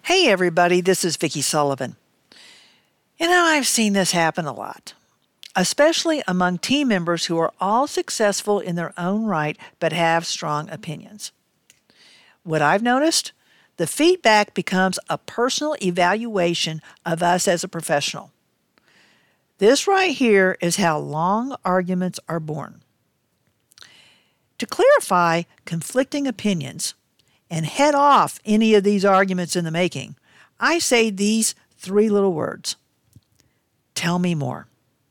Hey everybody, this is Vicki Sullivan. I've seen this happen a lot, especially among team members who are all successful in their own right but have strong opinions. What I've noticed, the feedback becomes a personal evaluation of us as a professional. This right here is how long arguments are born. To clarify conflicting opinions and head off any of these arguments in the making, I say these three little words. Tell me more.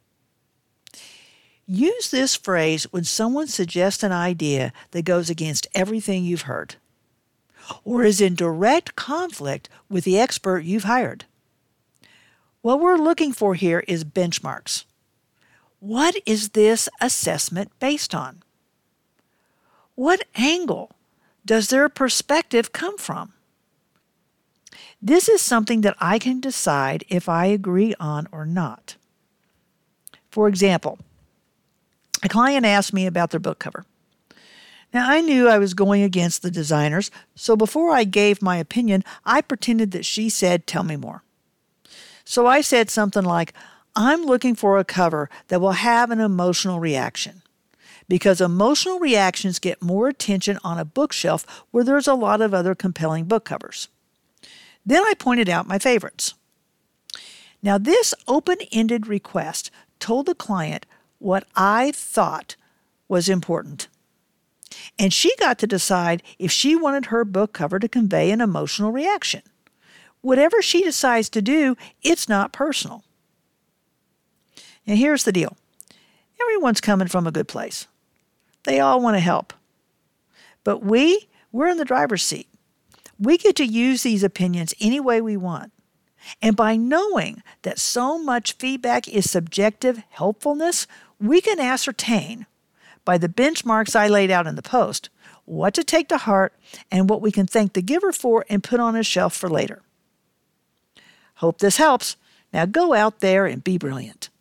Use this phrase when someone suggests an idea that goes against everything you've heard, or is in direct conflict with the expert you've hired. What we're looking for here is benchmarks. What is this assessment based on? What angle does their perspective come from? This is something that I can decide if I agree on or not. For example, a client asked me about their book cover. Now, I knew I was going against the designers, so before I gave my opinion, I pretended that she said, "Tell me more." So I said something like, "I'm looking for a cover that will have an emotional reaction, because emotional reactions get more attention on a bookshelf where there's a lot of other compelling book covers." Then I pointed out my favorites. Now, this open-ended request told the client what I thought was important. And she got to decide if she wanted her book cover to convey an emotional reaction. Whatever she decides to do, it's not personal. Now, here's the deal. Everyone's coming from a good place. They all want to help. But we're in the driver's seat. We get to use these opinions any way we want. And by knowing that so much feedback is subjective helpfulness, we can ascertain, by the benchmarks I laid out in the post, what to take to heart and what we can thank the giver for and put on a shelf for later. Hope this helps. Now go out there and be brilliant.